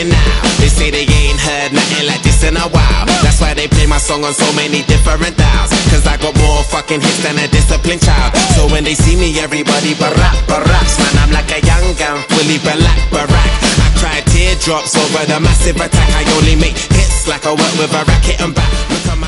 listening now. They say they ain't heard nothing like this in a while. That's why they play my song on so many different dials. Cause I got more fucking hits than a disciplined child. So when they see me, everybody baracks. Man, I'm like a young gun, fully black barack. I cry teardrops over the massive attack. I only make hits like I work with a racket and back. Look at